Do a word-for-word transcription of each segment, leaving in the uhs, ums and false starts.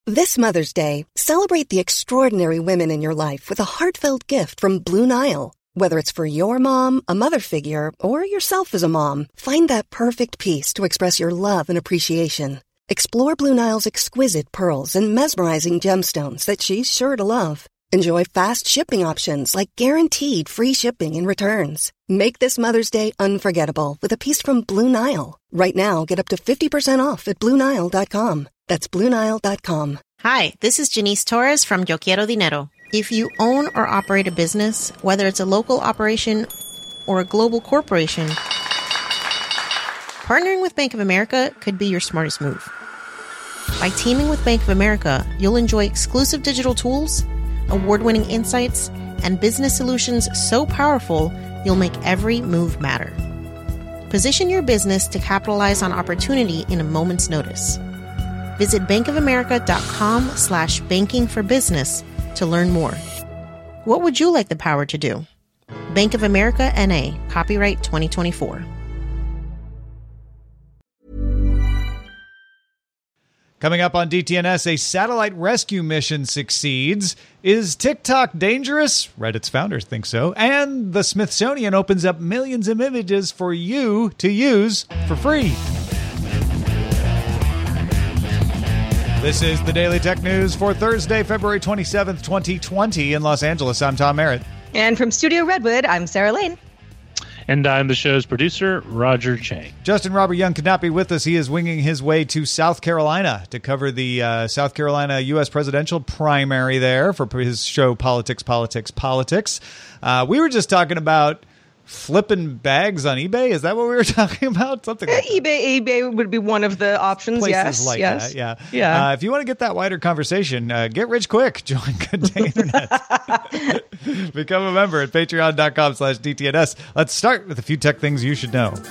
This Mother's Day, celebrate the extraordinary women in your life with a heartfelt gift from Blue Nile. Whether it's for your mom, a mother figure, or yourself as a mom, find that perfect piece to express your love and appreciation. Explore Blue Nile's exquisite pearls and mesmerizing gemstones that she's sure to love. Enjoy fast shipping options like guaranteed free shipping and returns. Make this Mother's Day unforgettable with a piece from Blue Nile. Right now, get up to fifty percent off at Blue Nile dot com. That's Blue Nile dot com. Hi, this is Janice Torres from Yo Quiero Dinero. If you own or operate a business, whether it's a local operation or a global corporation, partnering with Bank of America could be your smartest move. By teaming with Bank of America, you'll enjoy exclusive digital tools, award-winning insights, and business solutions so powerful, you'll make every move matter. Position your business to capitalize on opportunity in a moment's notice. Visit bankofamerica.com slash banking for business to learn more. What would you like the power to do? Bank of America N A, copyright twenty twenty-four. Coming up on D T N S, a satellite rescue mission succeeds. Is TikTok dangerous? Reddit's founders think so. And the Smithsonian opens up millions of images for you to use for free. This is the Daily Tech News for Thursday, February twenty-seventh, twenty twenty. In Los Angeles, I'm Tom Merritt. And from Studio Redwood, I'm Sarah Lane. And I'm the show's producer, Roger Chang. Justin Robert Young could not be with us. He is winging his way to South Carolina to cover the uh, South Carolina U S presidential primary there for his show Politics, Politics, Politics. Uh, we were just talking about flipping bags on eBay. Is that what we were talking about? Something like uh, eBay eBay would be one of the options. Places yes, like yes. that, yeah. yeah. Uh, if you want to get that wider conversation, uh, get rich quick. Join Good Day Internet. Become a member at patreon.com slash DTNS. Let's start with a few tech things you should know.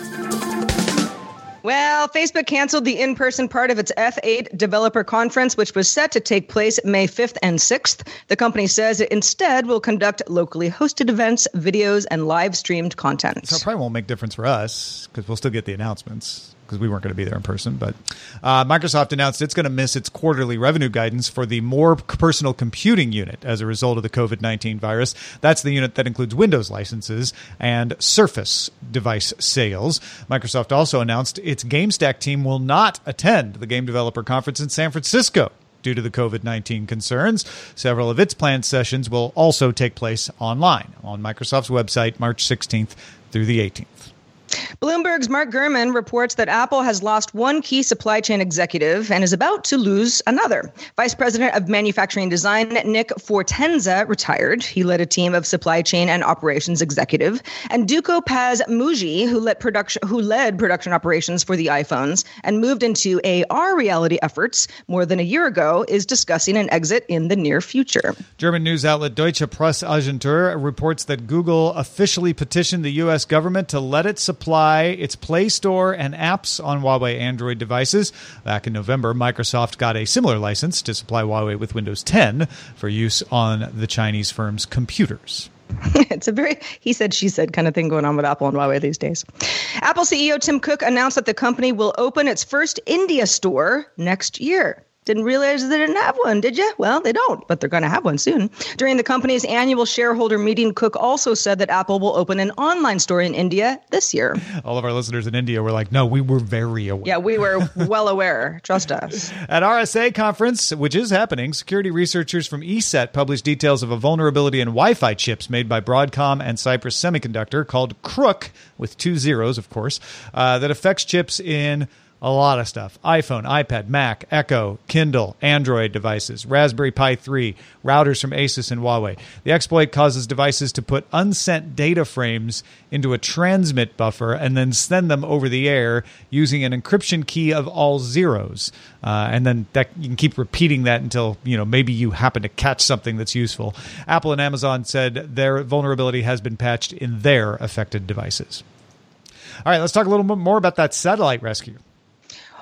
Well, Facebook canceled the in-person part of its F eight developer conference, which was set to take place May fifth and sixth. The company says it instead will conduct locally hosted events, videos, and live-streamed content. So it probably won't make difference for us because we'll still get the announcements because we weren't going to be there in person. But uh, Microsoft announced it's going to miss its quarterly revenue guidance for the More Personal Computing unit as a result of the covid nineteen virus. That's the unit that includes Windows licenses and Surface device sales. Microsoft also announced its GameStack team will not attend the Game Developer Conference in San Francisco due to the covid nineteen concerns. Several of its planned sessions will also take place online on Microsoft's website March sixteenth through the eighteenth. Bloomberg's Mark Gurman reports that Apple has lost one key supply chain executive and is about to lose another. Vice President of Manufacturing Design Nick Fortenza retired. He led a team of supply chain and operations executive. And Duco Paz Muji, who led production, who led production operations for the iPhones and moved into A R reality efforts more than a year ago, is discussing an exit in the near future. German news outlet Deutsche Presseagentur reports that Google officially petitioned the U S government to let it supply its Play Store and apps on Huawei Android devices. Back in November, Microsoft got a similar license to supply Huawei with Windows ten for use on the Chinese firm's computers. It's a very he said, she said kind of thing going on with Apple and Huawei these days. Apple C E O Tim Cook announced that the company will open its first India store next year. Didn't realize they didn't have one, did you? Well, they don't, but they're going to have one soon. During the company's annual shareholder meeting, Cook also said that Apple will open an online store in India this year. All of our listeners in India were like, no, we were very aware. Yeah, we were well aware. Trust us. At R S A conference, which is happening, security researchers from E S E T published details of a vulnerability in Wi-Fi chips made by Broadcom and Cypress Semiconductor called Crook, with two zeros, of course, uh, that affects chips in a lot of stuff. iPhone, iPad, Mac, Echo, Kindle, Android devices, Raspberry Pi three, routers from Asus and Huawei. The exploit causes devices to put unsent data frames into a transmit buffer and then send them over the air using an encryption key of all zeros. Uh, and then that, you can keep repeating that until, you know, maybe you happen to catch something that's useful. Apple and Amazon said their vulnerability has been patched in their affected devices. All right, let's talk a little bit more about that satellite rescue.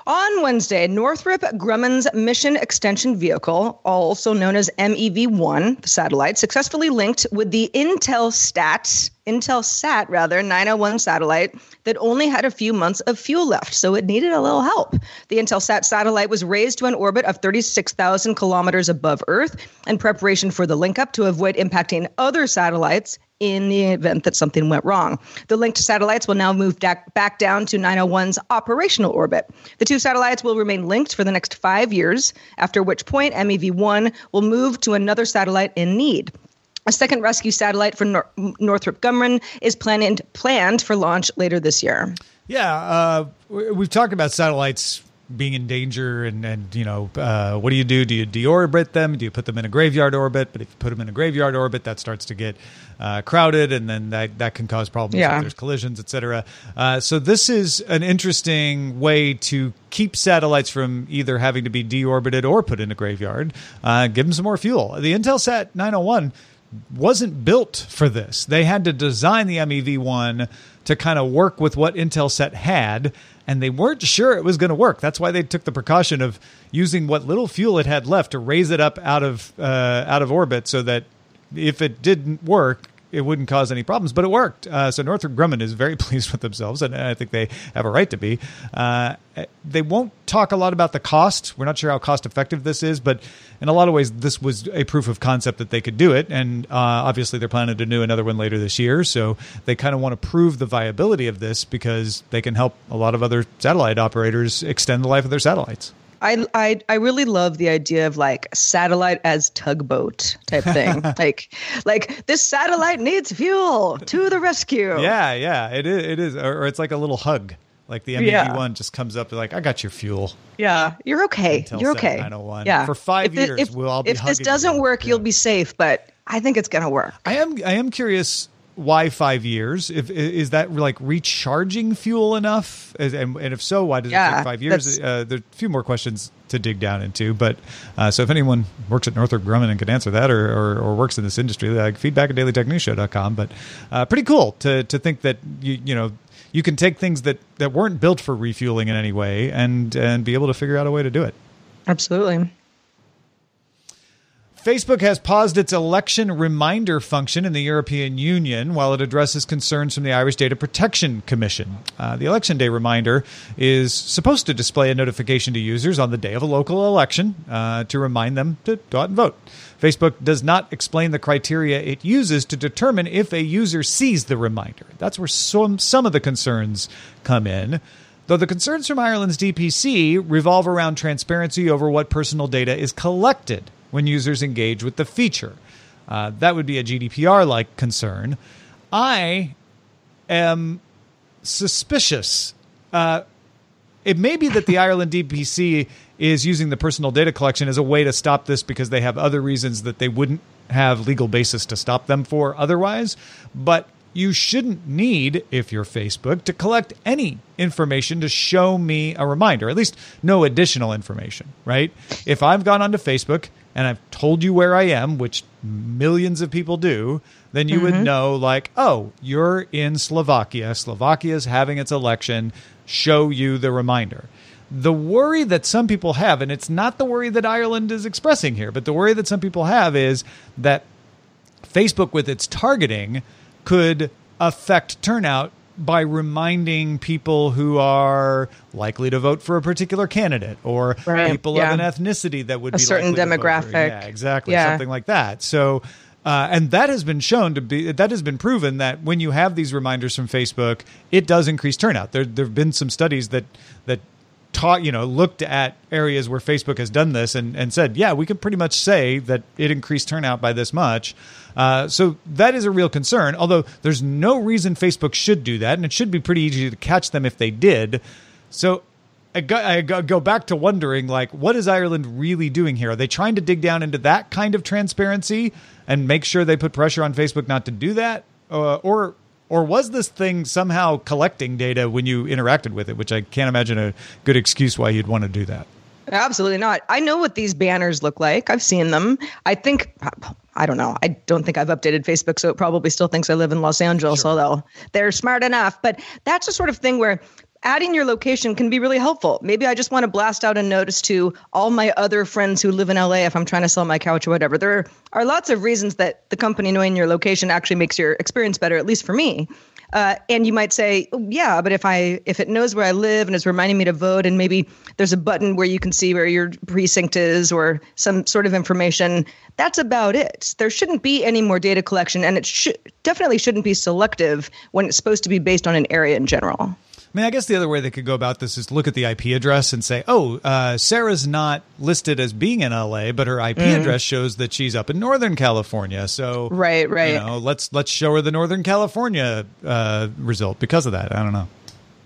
On Wednesday, Northrop Grumman's Mission Extension Vehicle, also known as M E V one, the satellite, successfully linked with the Intelsat, Intelsat rather, nine oh one satellite that only had a few months of fuel left, so it needed a little help. The Intelsat satellite was raised to an orbit of thirty-six thousand kilometers above Earth in preparation for the link up to avoid impacting other satellites in the event that something went wrong. The linked satellites will now move back down to nine oh one's operational orbit. The two satellites will remain linked for the next five years, after which point M E V one will move to another satellite in need. A second rescue satellite for Nor- Northrop Grumman is planned planned for launch later this year. Yeah, uh, we've talked about satellites being in danger, and, and you know, uh, what do you do? Do you deorbit them? Do you put them in a graveyard orbit? But if you put them in a graveyard orbit, that starts to get uh, crowded, and then that, that can cause problems yeah. if there's collisions, et cetera. Uh, so this is an interesting way to keep satellites from either having to be deorbited or put in a graveyard. Uh, give them some more fuel. The Intelsat nine oh one wasn't built for this. They had to design the M E V one to kind of work with what Intelsat had, and they weren't sure it was going to work. That's why they took the precaution of using what little fuel it had left to raise it up out of uh, out of orbit, so that if it didn't work, it wouldn't cause any problems. But it worked. Uh, so Northrop Grumman is very pleased with themselves, and I think they have a right to be. Uh, they won't talk a lot about the cost. We're not sure how cost effective this is, but in a lot of ways, this was a proof of concept that they could do it. And uh, obviously, they're planning to do another one later this year. So they kind of want to prove the viability of this because they can help a lot of other satellite operators extend the life of their satellites. I, I I really love the idea of like satellite as tugboat type thing. like like this satellite needs fuel, to the rescue. Yeah, yeah, it is. It is, or, or it's like a little hug. Like the M E V one yeah. just comes up and like, I got your fuel. Yeah, you're okay. Intelsat you're okay. nine oh one. Yeah, for five if years, if, we'll all be. If this doesn't you. work, yeah. you'll be safe. But I think it's gonna work. I am. I am curious. Why five years? If is that like recharging fuel enough? And, and if so, why does yeah, it take five years? Uh, there's a few more questions to dig down into. But uh, so if anyone works at Northrop Grumman and can answer that, or, or, or works in this industry, like feedback at daily tech news show dot com. But uh, pretty cool to to think that you you know you can take things that, that weren't built for refueling in any way and and be able to figure out a way to do it. Absolutely. Facebook has paused its election reminder function in the European Union while it addresses concerns from the Irish Data Protection Commission. Uh, the Election Day reminder is supposed to display a notification to users on the day of a local election uh, to remind them to go out and vote. Facebook does not explain the criteria it uses to determine if a user sees the reminder. That's where some, some of the concerns come in. Though the concerns from Ireland's D P C revolve around transparency over what personal data is collected when users engage with the feature. Uh, that would be a G D P R-like concern. I am suspicious. Uh, it may be that the Ireland D P C is using the personal data collection as a way to stop this because they have other reasons that they wouldn't have legal basis to stop them for otherwise. But you shouldn't need, if you're Facebook, to collect any information to show me a reminder, at least no additional information, right? If I've gone onto Facebook and I've told you where I am, which millions of people do, then you mm-hmm. would know, like, oh, you're in Slovakia. Slovakia's having its election. Show you the reminder. The worry that some people have, and it's not the worry that Ireland is expressing here, but the worry that some people have is that Facebook, with its targeting, could affect turnout by reminding people who are likely to vote for a particular candidate, or right. people yeah. of an ethnicity that would a be certain likely demographic. To vote for. Yeah, exactly, yeah. something like that. So, uh, and that has been shown to be that has been proven that when you have these reminders from Facebook, it does increase turnout. There, there have been some studies that that. Taught, you know, looked at areas where Facebook has done this and, and said, yeah, we can pretty much say that it increased turnout by this much. Uh, so that is a real concern, although there's no reason Facebook should do that, and it should be pretty easy to catch them if they did. So I go, I go back to wondering, like, what is Ireland really doing here? Are they trying to dig down into that kind of transparency and make sure they put pressure on Facebook not to do that? Uh, or... Or was this thing somehow collecting data when you interacted with it, which I can't imagine a good excuse why you'd want to do that. Absolutely not. I know what these banners look like. I've seen them. I think, I don't know. I don't think I've updated Facebook, so it probably still thinks I live in Los Angeles, sure. although they're smart enough. But that's the sort of thing where adding your location can be really helpful. Maybe I just want to blast out a notice to all my other friends who live in L A if I'm trying to sell my couch or whatever. There are lots of reasons that the company knowing your location actually makes your experience better, at least for me. Uh, and you might say, oh, yeah, but if I if it knows where I live and is reminding me to vote, and maybe there's a button where you can see where your precinct is or some sort of information, that's about it. There shouldn't be any more data collection, and it sh- definitely shouldn't be selective when it's supposed to be based on an area in general. I mean, I guess the other way they could go about this is look at the I P address and say, oh, uh, Sarah's not listed as being in L A, but her I P mm. address shows that she's up in Northern California. So, right, right. You know, let's let's show her the Northern California uh, result because of that. I don't know.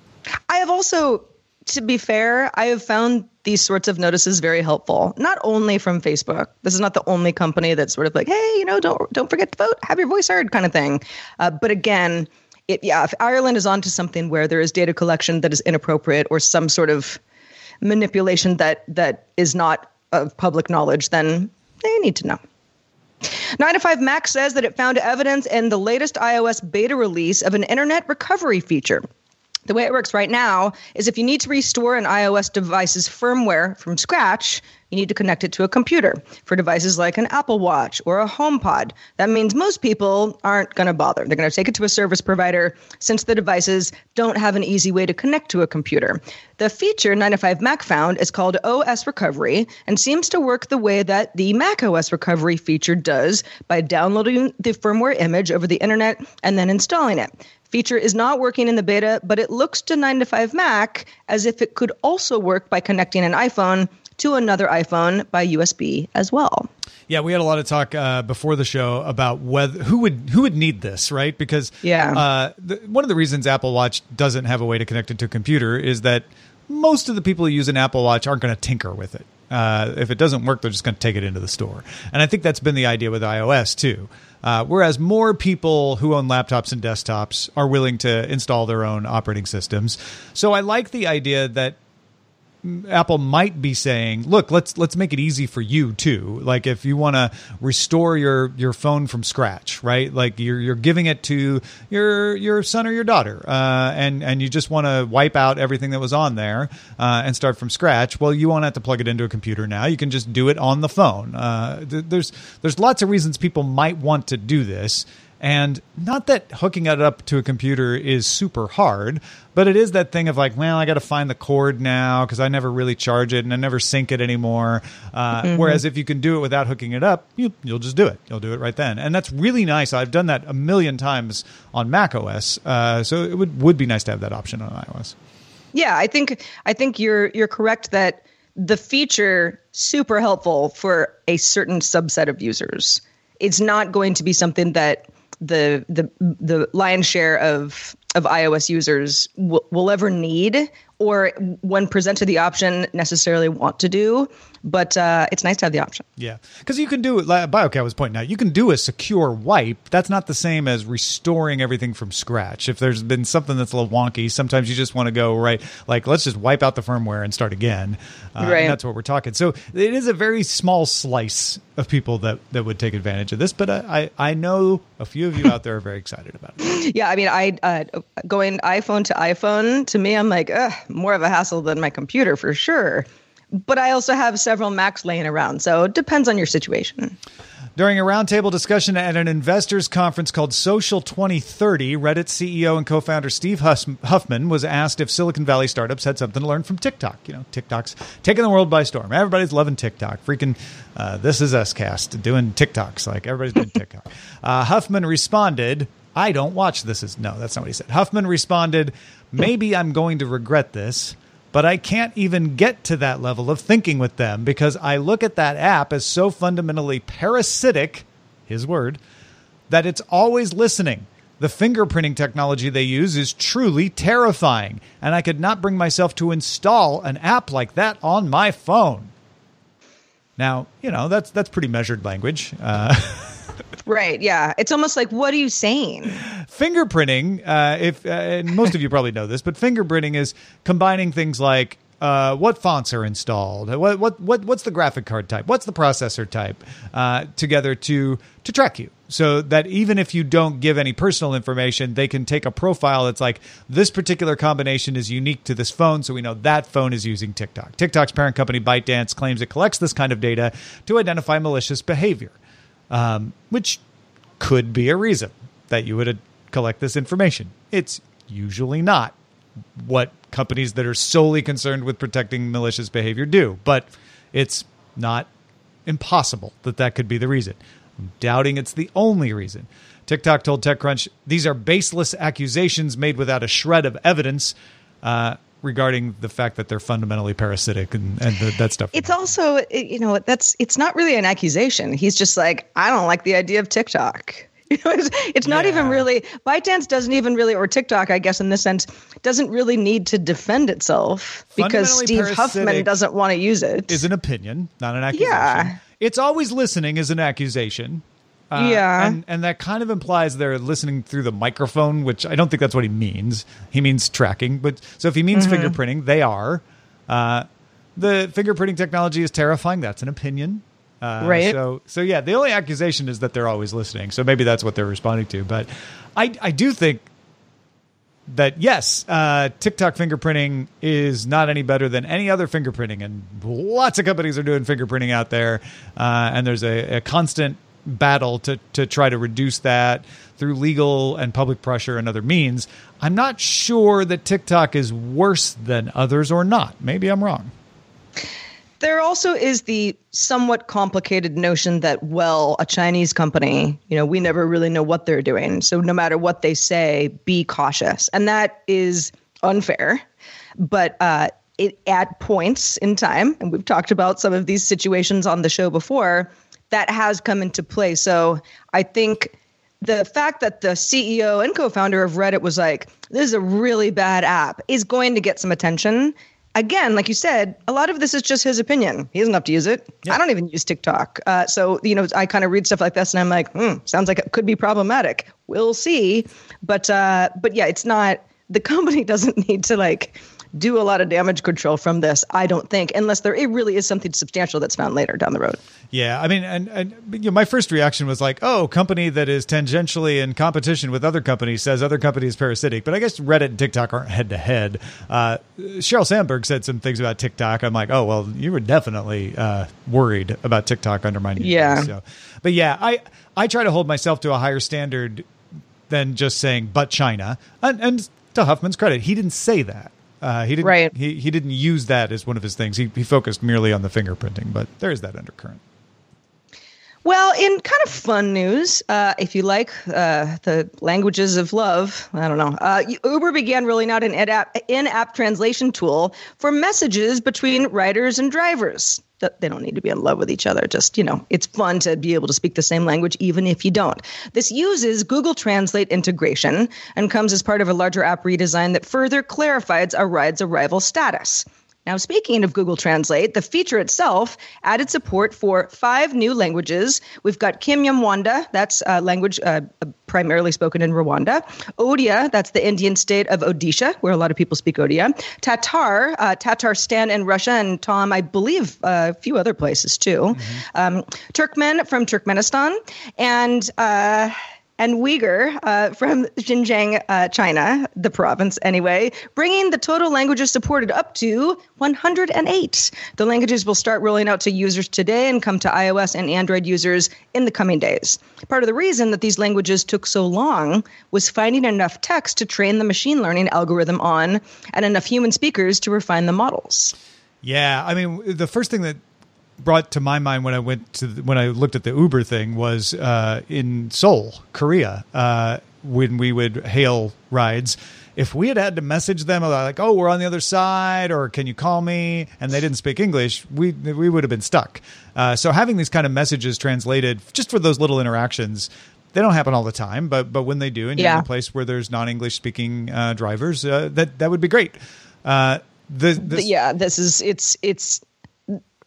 I have also, to be fair, I have found these sorts of notices very helpful, not only from Facebook. This is not the only company that's sort of like, hey, you know, don't don't forget to vote, have your voice heard kind of thing. Uh, but again, It, yeah, if Ireland is onto something where there is data collection that is inappropriate or some sort of manipulation that that is not of public knowledge, then they need to know. nine to five Mac says that it found evidence in the latest iOS beta release of an internet recovery feature. The way it works right now is if you need to restore an iOS device's firmware from scratch, you need to connect it to a computer. For devices like an Apple Watch or a HomePod, that means most people aren't going to bother. They're going to take it to a service provider since the devices don't have an easy way to connect to a computer. The feature nine to five Mac found is called O S Recovery and seems to work the way that the macOS Recovery feature does by downloading the firmware image over the internet and then installing it. Feature is not working in the beta, but it looks to nine to five Mac as if it could also work by connecting an iPhone to another iPhone by U S B as well. Yeah, we had a lot of talk uh, before the show about whether who would who would need this, right? Because yeah. uh, the, one of the reasons Apple Watch doesn't have a way to connect it to a computer is that most of the people who use an Apple Watch aren't going to tinker with it. Uh, if it doesn't work, they're just going to take it into the store. And I think that's been the idea with iOS too. Uh, whereas more people who own laptops and desktops are willing to install their own operating systems. So I like the idea that Apple might be saying, look, let's let's make it easy for you too. Like if you want to restore your your phone from scratch, right? Like you're you're giving it to your your son or your daughter, uh, and and you just want to wipe out everything that was on there uh, and start from scratch. Well, you won't have to plug it into a computer now. You can just do it on the phone. Uh, th- there's there's lots of reasons people might want to do this. And not that hooking it up to a computer is super hard, but it is that thing of like, well, I got to find the cord now because I never really charge it and I never sync it anymore. Uh, mm-hmm. Whereas if you can do it without hooking it up, you, you'll just do it. You'll do it right then. And that's really nice. I've done that a million times on macOS. Uh, so it would, would be nice to have that option on iOS. Yeah, I think I think you're you're correct that the feature super helpful for a certain subset of users. It's not going to be something that the the the lion's share of of iOS users will, will ever need or when presented the option necessarily want to do. But uh, it's nice to have the option. Yeah, because you can do it, like BioCat was pointing out, you can do a secure wipe. That's not the same as restoring everything from scratch. If there's been something that's a little wonky, sometimes you just want to go, right, like let's just wipe out the firmware and start again. Uh, right. And that's what we're talking. So it is a very small slice of people that, that would take advantage of this. But I, I know a few of you out there are very excited about it. Yeah, I mean, I uh, going iPhone to iPhone, to me, I'm like, ugh, more of a hassle than my computer for sure. But I also have several Macs laying around, so it depends on your situation. During a roundtable discussion at an investors conference called Social twenty thirty, Reddit C E O and co-founder Steve Huffman was asked if Silicon Valley startups had something to learn from TikTok. You know, TikTok's taking the world by storm. Everybody's loving TikTok. Freaking, uh, this is Us-cast doing TikToks. Like, everybody's doing TikTok. uh, Huffman responded, I don't watch this. Is No, that's not what he said. Huffman responded, maybe I'm going to regret this, but I can't even get to that level of thinking with them because I look at that app as so fundamentally parasitic, his word, that it's always listening. The fingerprinting technology they use is truly terrifying, and I could not bring myself to install an app like that on my phone. Now, you know, that's that's pretty measured language. Uh Right. Yeah. It's almost like, what are you saying? Fingerprinting, uh, if uh, and most of you probably know this, but fingerprinting is combining things like uh, what fonts are installed, what what what what's the graphic card type, what's the processor type, uh, together to to track you. So that even if you don't give any personal information, they can take a profile that's like, this particular combination is unique to this phone, so we know that phone is using TikTok. TikTok's parent company, ByteDance, claims it collects this kind of data to identify malicious behavior, um, which could be a reason that you would uh, collect this information. It's usually not what companies that are solely concerned with protecting malicious behavior do, but it's not impossible that that could be the reason. I'm doubting it's the only reason. TikTok told TechCrunch these are baseless accusations made without a shred of evidence uh, regarding the fact that they're fundamentally parasitic and, and the, that stuff. It's also, you know, that's it's not really an accusation. He's just like, I don't like the idea of TikTok. You know, it's, it's not yeah. even really, ByteDance doesn't even really, or TikTok, I guess, in this sense, doesn't really need to defend itself because Steve Huffman doesn't want to use it. Is an opinion, not an accusation. Yeah. It's always listening is an accusation. Uh, yeah. And, and that kind of implies they're listening through the microphone, which I don't think that's what he means. He means tracking. But so if he means mm-hmm. fingerprinting, they are. Uh, the fingerprinting technology is terrifying. That's an opinion. Uh, right. So, so yeah, the only accusation is that they're always listening. So maybe that's what they're responding to. But I, I do think that, yes, uh, TikTok fingerprinting is not any better than any other fingerprinting. And lots of companies are doing fingerprinting out there. Uh, and there's a, a constant battle to, to try to reduce that through legal and public pressure and other means. I'm not sure that TikTok is worse than others or not. Maybe I'm wrong. There also is the somewhat complicated notion that, well, a Chinese company, you know, we never really know what they're doing. So no matter what they say, be cautious. And that is unfair. But uh, it, at points in time, and we've talked about some of these situations on the show before, that has come into play. So I think the fact that the C E O and co-founder of Reddit was like, this is a really bad app, is going to get some attention. Again, like you said, a lot of this is just his opinion. He doesn't have to use it. Yeah. I don't even use TikTok. Uh, so, you know, I kind of read stuff like this and I'm like, hmm, sounds like it could be problematic. We'll see. But, uh, but yeah, it's not, the company doesn't need to like do a lot of damage control from this, I don't think, unless there it really is something substantial that's found later down the road. Yeah, I mean, and, and you know, my first reaction was like, oh, company that is tangentially in competition with other companies says other companies parasitic. But I guess Reddit and TikTok aren't head to head. Uh, Sheryl Sandberg said some things about TikTok. I'm like, oh, well, you were definitely uh, worried about TikTok undermining. Yeah. You. So, but yeah, I I try to hold myself to a higher standard than just saying, but China. And, and to Huffman's credit, he didn't say that. Uh, he didn't. Right. He he didn't use that as one of his things. He he focused merely on the fingerprinting, but there is that undercurrent. Well, in kind of fun news, uh, if you like uh, the languages of love, I don't know. Uh, Uber began rolling out an in-app, in-app translation tool for messages between riders and drivers. They don't need to be in love with each other. Just, you know, it's fun to be able to speak the same language, even if you don't. This uses Google Translate integration and comes as part of a larger app redesign that further clarifies a ride's arrival status. Now, speaking of Google Translate, the feature itself added support for five new languages. We've got Kinyarwanda, that's a language uh, primarily spoken in Rwanda. Odia, that's the Indian state of Odisha, where a lot of people speak Odia. Tatar, uh, Tatarstan in Russia, and Tom, I believe uh, a few other places too. Mm-hmm. Um, Turkmen from Turkmenistan, and... Uh, And Uyghur uh, from Xinjiang, uh, China, the province anyway, bringing the total languages supported up to one hundred eight. The languages will start rolling out to users today and come to iOS and Android users in the coming days. Part of the reason that these languages took so long was finding enough text to train the machine learning algorithm on and enough human speakers to refine the models. Yeah, I mean, the first thing that brought to my mind when I went to the, when I looked at the Uber thing was uh, in Seoul, Korea, uh, when we would hail rides. If we had had to message them like, "Oh, we're on the other side," or "Can you call me?" and they didn't speak English, we we would have been stuck. Uh, so having these kind of messages translated just for those little interactions, they don't happen all the time, but but when they do, and you're yeah. in a place where there's non-English speaking uh, drivers, uh, that that would be great. Uh, the, the yeah, this is it's it's.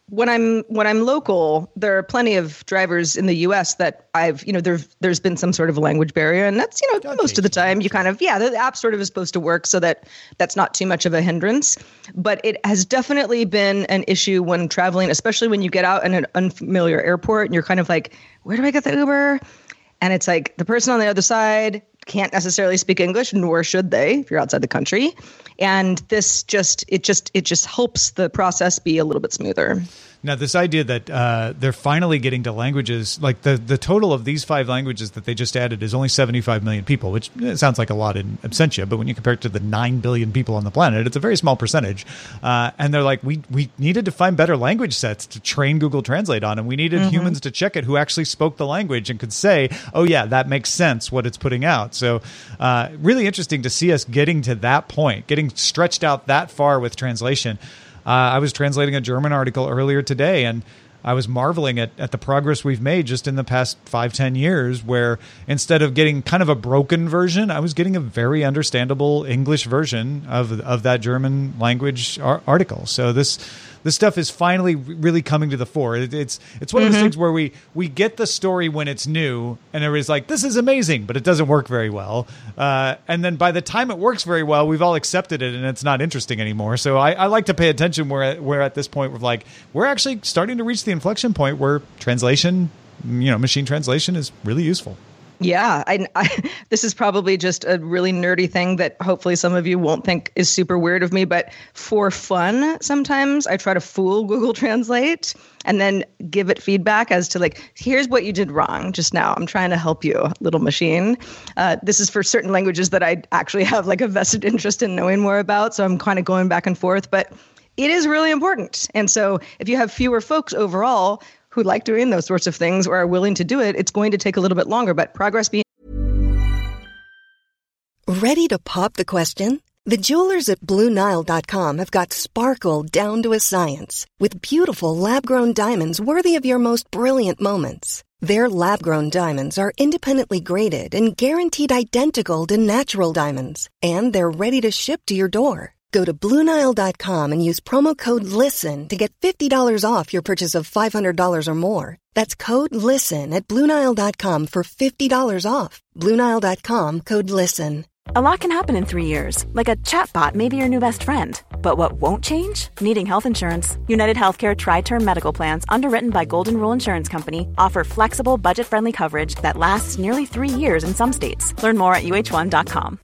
when I'm when I'm local, there are plenty of drivers in the U S that I've, you know, there's there's been some sort of a language barrier, and that's, you know, okay. most of the time you kind of, yeah, the app sort of is supposed to work so that that's not too much of a hindrance. But it has definitely been an issue when traveling, especially when you get out in an unfamiliar airport and you're kind of like, where do I get the Uber? And it's like the person on the other side can't necessarily speak English, nor should they if you're outside the country. And this just, it just, it just helps the process be a little bit smoother. Now, this idea that uh, they're finally getting to languages, like the, the total of these five languages that they just added is only seventy-five million people, which sounds like a lot in absentia, but when you compare it to the nine billion people on the planet, it's a very small percentage. Uh, and they're like, we we needed to find better language sets to train Google Translate on, and we needed mm-hmm. humans to check it who actually spoke the language and could say, oh, yeah, that makes sense, what it's putting out. So uh, really interesting to see us getting to that point, getting stretched out that far with translation. Uh, I was translating a German article earlier today, and I was marveling at, at the progress we've made just in the past five, ten years, where instead of getting kind of a broken version, I was getting a very understandable English version of of that German language ar- article. So this this stuff is finally really coming to the fore. It, it's it's one mm-hmm. of those things where we we get the story when it's new, and everybody's like, this is amazing, but it doesn't work very well. Uh, and then by the time it works very well, we've all accepted it, and it's not interesting anymore. So I, I like to pay attention where we're at this point. We're like, we're actually starting to reach the inflection point where translation, you know, machine translation is really useful. Yeah, I, I, this is probably just a really nerdy thing that hopefully some of you won't think is super weird of me, but for fun, sometimes I try to fool Google Translate and then give it feedback as to like, here's what you did wrong just now. I'm trying to help you, little machine. Uh, this is for certain languages that I actually have like a vested interest in knowing more about, so I'm kind of going back and forth, but it is really important. And so if you have fewer folks overall who like doing those sorts of things or are willing to do it, it's going to take a little bit longer, but progress being... Ready to pop the question? The jewelers at Blue Nile dot com have got sparkle down to a science with beautiful lab-grown diamonds worthy of your most brilliant moments. Their lab-grown diamonds are independently graded and guaranteed identical to natural diamonds, and they're ready to ship to your door. Go to Blue Nile dot com and use promo code LISTEN to get fifty dollars off your purchase of five hundred dollars or more. That's code LISTEN at Blue Nile dot com for fifty dollars off. Blue Nile dot com, code LISTEN. A lot can happen in three years, like a chatbot may be your new best friend. But what won't change? Needing health insurance. United Healthcare Tri-Term Medical Plans, underwritten by Golden Rule Insurance Company, offer flexible, budget-friendly coverage that lasts nearly three years in some states. Learn more at U H one dot com.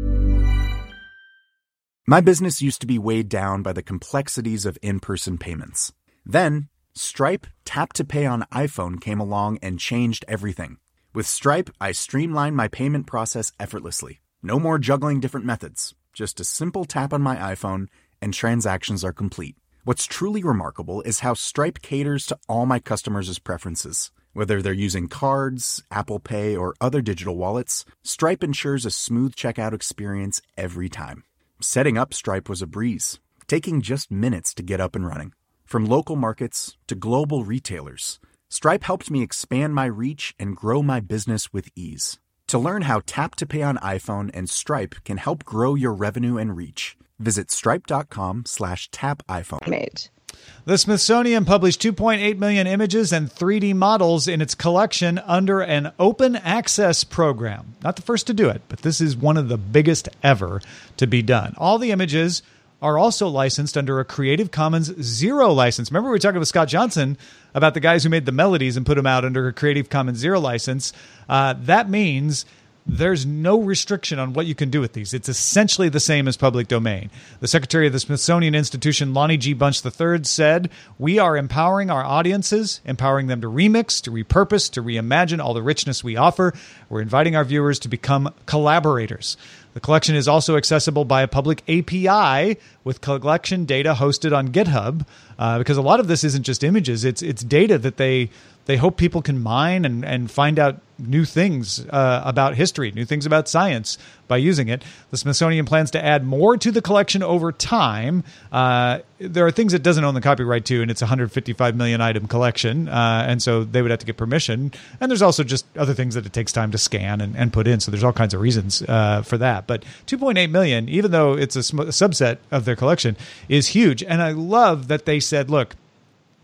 My business used to be weighed down by the complexities of in-person payments. Then, Stripe Tap to Pay on iPhone came along and changed everything. With Stripe, I streamlined my payment process effortlessly. No more juggling different methods. Just a simple tap on my iPhone and transactions are complete. What's truly remarkable is how Stripe caters to all my customers' preferences. Whether they're using cards, Apple Pay, or other digital wallets, Stripe ensures a smooth checkout experience every time. Setting up Stripe was a breeze, taking just minutes to get up and running. From local markets to global retailers, Stripe helped me expand my reach and grow my business with ease. To learn how Tap to Pay on iPhone and Stripe can help grow your revenue and reach, visit stripe.com slash tap iPhone. Made. The Smithsonian published two point eight million images and three D models in its collection under an open access program. Not the first to do it, but this is one of the biggest ever to be done. All the images are also licensed under a Creative Commons Zero license. Remember we were talking with Scott Johnson about the guys who made the melodies and put them out under a Creative Commons Zero license. Uh, that means there's no restriction on what you can do with these. It's essentially the same as public domain. The Secretary of the Smithsonian Institution, Lonnie G. Bunch the third, said, "We are empowering our audiences, empowering them to remix, to repurpose, to reimagine all the richness we offer. We're inviting our viewers to become collaborators." The collection is also accessible by a public A P I with collection data hosted on GitHub, uh, because a lot of this isn't just images. It's it's data that they they hope people can mine and, and find out new things uh, about history, new things about science by using it. The Smithsonian plans to add more to the collection over time. Uh, there are things it doesn't own the copyright to, and it's a one hundred fifty-five million item collection, uh, and so they would have to get permission. And there's also just other things that it takes time to scan and, and put in, so there's all kinds of reasons uh, for that. But two point eight million, even though it's a, sm- a subset of their collection, is huge. And I love that they said, look,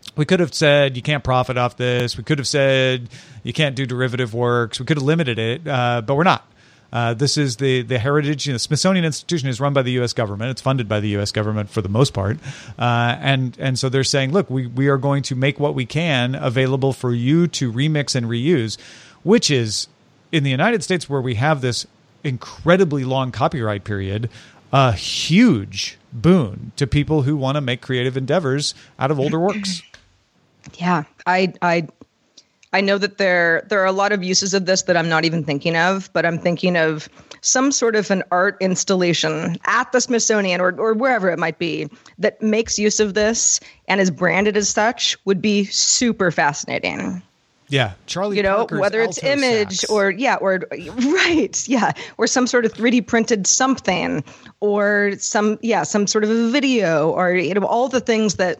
We could have said you can't profit off this. We could have said you can't do derivative works. We could have limited it, uh, but we're not. Uh, this is the the heritage. You know, Smithsonian Institution is run by the U S government. It's funded by the U S government for the most part, uh, and and so they're saying, look, we we are going to make what we can available for you to remix and reuse, which is in the United States where we have this incredibly long copyright period, a huge boon to people who want to make creative endeavors out of older works. Yeah, I I. I know that there there are a lot of uses of this that I'm not even thinking of, but I'm thinking of some sort of an art installation at the Smithsonian or or wherever it might be that makes use of this and is branded as such would be super fascinating. Yeah, Charlie you know, Parker's whether it's alto image sax. or yeah, or right, yeah, or some sort of three D printed something, or some yeah, some sort of a video, or you know, all the things that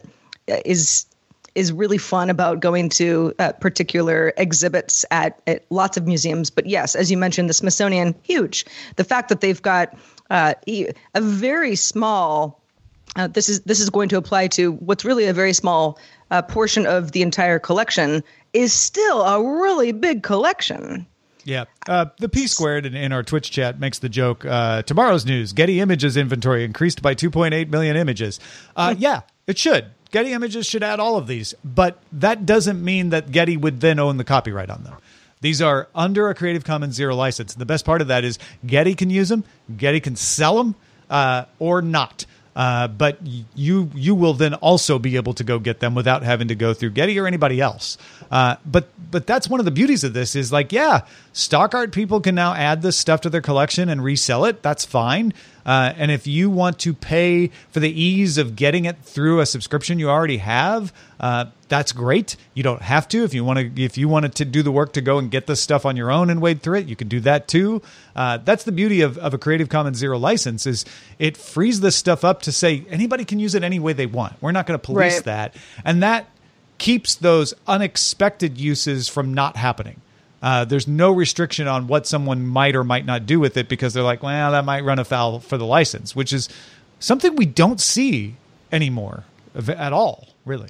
is. is really fun about going to uh, particular exhibits at, at lots of museums. But yes, as you mentioned, the Smithsonian, huge. The fact that they've got uh, a very small, uh, this is this is going to apply to what's really a very small uh, portion of the entire collection, is still a really big collection. Yeah. Uh, the P Squared in, in our Twitch chat makes the joke, uh, tomorrow's news, Getty Images inventory increased by two point eight million images. Uh, yeah, it should. Getty Images should add all of these, but that doesn't mean that Getty would then own the copyright on them. These are under a Creative Commons Zero license. The best part of that is Getty can use them, Getty can sell them, uh, or not. Uh, but you you will then also be able to go get them without having to go through Getty or anybody else. Uh, but but that's one of the beauties of this is like, yeah, stock art people can now add this stuff to their collection and resell it. That's fine. Uh, and if you want to pay for the ease of getting it through a subscription you already have, uh, that's great. You don't have to. If you want to, if you wanted to do the work to go and get this stuff on your own and wade through it, you can do that too. Uh, that's the beauty of, of a Creative Commons Zero license is it frees this stuff up to say anybody can use it any way they want. We're not going to police Right. that. And that keeps those unexpected uses from not happening. Uh, there's no restriction on what someone might or might not do with it because they're like, well, that might run afoul for the license, which is something we don't see anymore at all, really.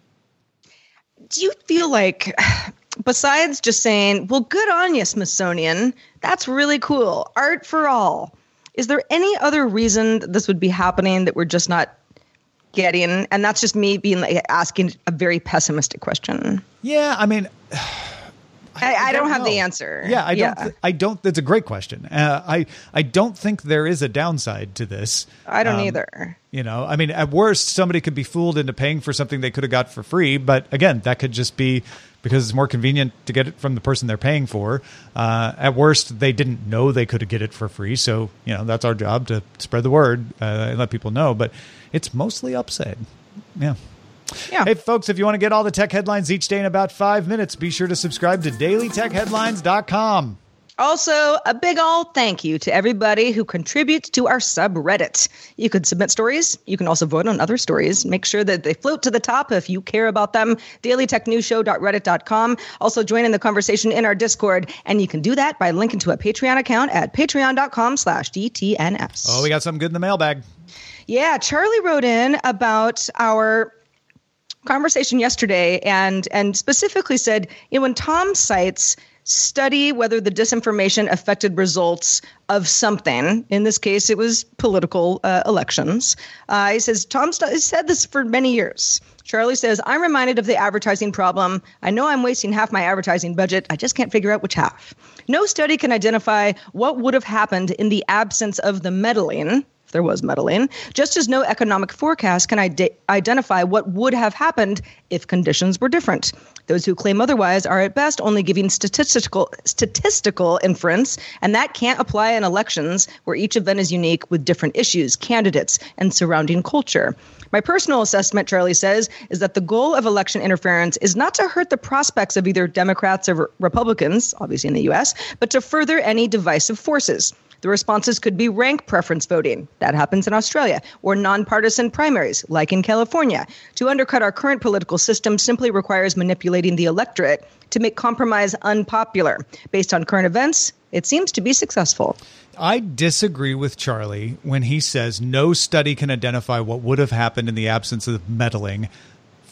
Do you feel like, besides just saying, well, good on you, Smithsonian, that's really cool, art for all, is there any other reason that this would be happening that we're just not getting? And that's just me being like asking a very pessimistic question. Yeah, I mean... I, I, I don't, don't have know. the answer. Yeah, I yeah. don't. Th- I don't. That's a great question. Uh, I I don't think there is a downside to this. I don't um, either. You know, I mean, at worst, somebody could be fooled into paying for something they could have got for free. But again, that could just be because it's more convenient to get it from the person they're paying for. Uh, at worst, they didn't know they could get it for free. So you know, that's our job to spread the word uh, and let people know. But it's mostly upside. Yeah. Yeah. Hey, folks, if you want to get all the tech headlines each day in about five minutes, be sure to subscribe to daily tech headlines dot com. Also, a big ol' thank you to everybody who contributes to our subreddit. You can submit stories. You can also vote on other stories. Make sure that they float to the top if you care about them. daily tech news show dot reddit dot com. Also, join in the conversation in our Discord. And you can do that by linking to a Patreon account at patreon dot com slash D T N S. Oh, we got something good in the mailbag. Yeah, Charlie wrote in about our conversation yesterday and and specifically said, you know, when Tom cites study whether the disinformation affected results of something, in this case it was political uh, elections, uh, he says, Tom st- said this for many years. Charlie says, I'm reminded of the advertising problem. I know I'm wasting half my advertising budget. I just can't figure out which half. No study can identify what would have happened in the absence of the meddling. There was meddling, just as no economic forecast can ide- identify what would have happened if conditions were different. Those who claim otherwise are at best only giving statistical statistical inference, and that can't apply in elections where each event is unique with different issues, candidates, and surrounding culture. My personal assessment, Charlie says, is that the goal of election interference is not to hurt the prospects of either Democrats or Republicans, obviously in the U S, but to further any divisive forces. The responses could be rank preference voting. That happens in Australia. Or nonpartisan primaries, like in California. To undercut our current political system simply requires manipulating the electorate to make compromise unpopular. Based on current events, it seems to be successful. I disagree with Charlie when he says no study can identify what would have happened in the absence of meddling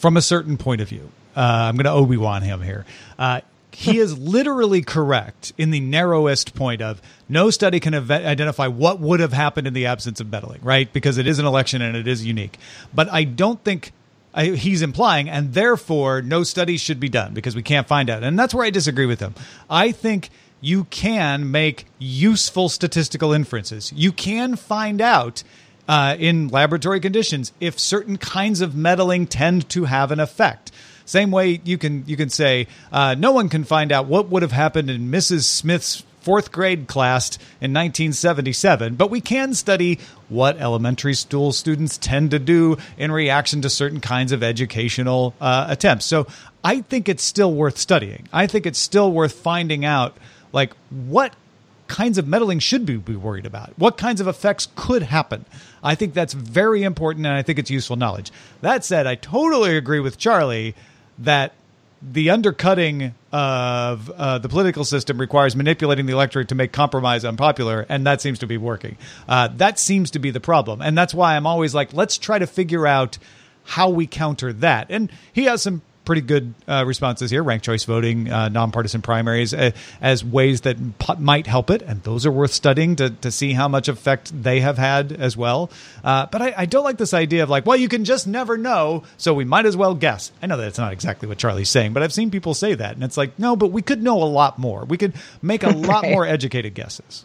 from a certain point of view. Uh, I'm going to Obi-Wan him here. Uh, he is literally correct in the narrowest point of no study can ev- identify what would have happened in the absence of meddling, right? Because it is an election and it is unique. But I don't think I, he's implying, and therefore no study should be done because we can't find out. And that's where I disagree with him. I think you can make useful statistical inferences. You can find out uh, in laboratory conditions if certain kinds of meddling tend to have an effect. Same way you can you can say uh, no one can find out what would have happened in Missus Smith's fourth grade class in nineteen seventy-seven, but we can study what elementary school students tend to do in reaction to certain kinds of educational uh, attempts. So I think it's still worth studying. I think it's still worth finding out, like, what kinds of meddling should we be worried about? What kinds of effects could happen? I think that's very important, and I think it's useful knowledge. That said, I totally agree with Charlie that the undercutting of uh, the political system requires manipulating the electorate to make compromise unpopular, and that seems to be working. Uh, that seems to be the problem, and that's why I'm always like, let's try to figure out how we counter that. And he has some pretty good uh, responses here, ranked choice voting, uh, nonpartisan primaries, uh, as ways that p- might help it. And those are worth studying to, to see how much effect they have had as well. Uh, but I, I don't like this idea of like, well, you can just never know, so we might as well guess. I know that's not exactly what Charlie's saying, but I've seen people say that. And it's like, no, but we could know a lot more. We could make a lot Right. more educated guesses.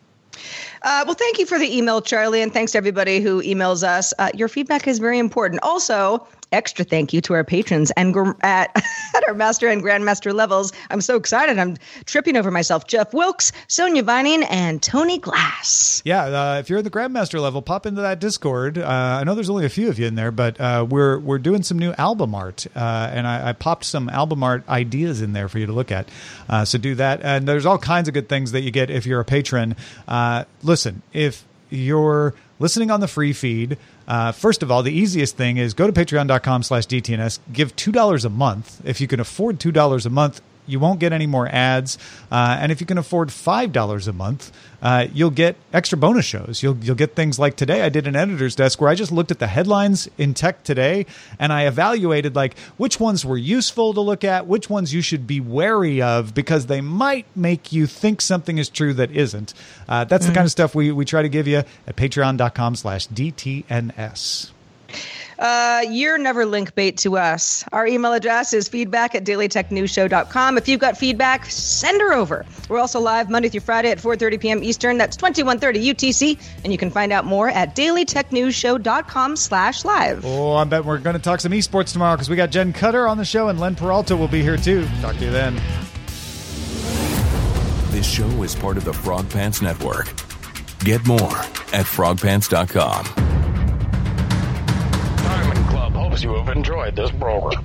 Uh, well, thank you for the email, Charlie, and thanks to everybody who emails us. Uh, your feedback is very important. Also, extra thank you to our patrons and gr- at, at our master and grandmaster levels. I'm so excited. I'm tripping over myself. Jeff Wilkes, Sonia Vining, and Tony Glass. Yeah, uh, if you're at the Grandmaster level, pop into that Discord. Uh, I know there's only a few of you in there, but uh, we're we're doing some new album art, uh, and I, I popped some album art ideas in there for you to look at. Uh, so do that, and there's all kinds of good things that you get if you're a patron. Uh, listen, if you're listening on the free feed, uh, first of all, the easiest thing is go to patreon.com slash DTNS, give two dollars a month. If you can afford two dollars a month, you won't get any more ads. Uh, and if you can afford five dollars a month, uh, you'll get extra bonus shows. You'll you'll get things like today I did an editor's desk where I just looked at the headlines in Tech Today and I evaluated like which ones were useful to look at, which ones you should be wary of because they might make you think something is true that isn't. Uh, that's mm-hmm. the kind of stuff we, we try to give you at patreon.com slash DTNS. Uh, you're never link bait to us. Our email address is feedback at daily tech news show dot com. If you've got feedback, send her over. We're also live Monday through Friday at four thirty p.m. Eastern. That's twenty-one thirty U T C. And you can find out more at daily tech news show dot com slash live. Oh, I bet we're going to talk some esports tomorrow because we got Jen Cutter on the show and Len Peralta will be here too. Talk to you then. This show is part of the Frog Pants Network. Get more at frog pants dot com. Diamond Club hopes you have enjoyed this program.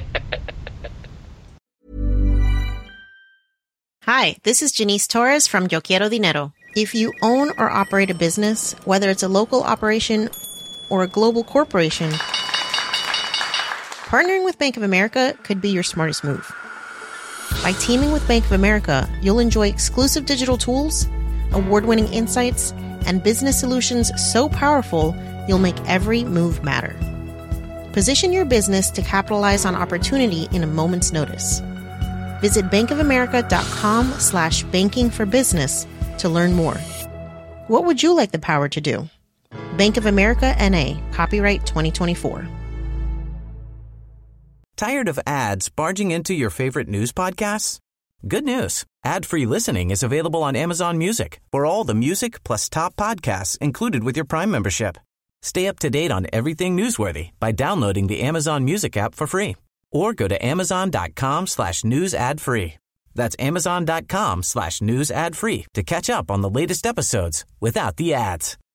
Hi, this is Janice Torres from Yo Quiero Dinero. If you own or operate a business, whether it's a local operation or a global corporation, partnering with Bank of America could be your smartest move. By teaming with Bank of America, you'll enjoy exclusive digital tools, award-winning insights, and business solutions so powerful you'll make every move matter. Position your business to capitalize on opportunity in a moment's notice. Visit bankofamerica.com slash banking for business to learn more. What would you like the power to do? Bank of America N A, copyright twenty twenty-four. Tired of ads barging into your favorite news podcasts? Good news. Ad-free listening is available on Amazon Music for all the music plus top podcasts included with your Prime membership. Stay up to date on everything newsworthy by downloading the Amazon Music app for free or go to amazon.com slash news ad free. That's amazon.com slash news ad free to catch up on the latest episodes without the ads.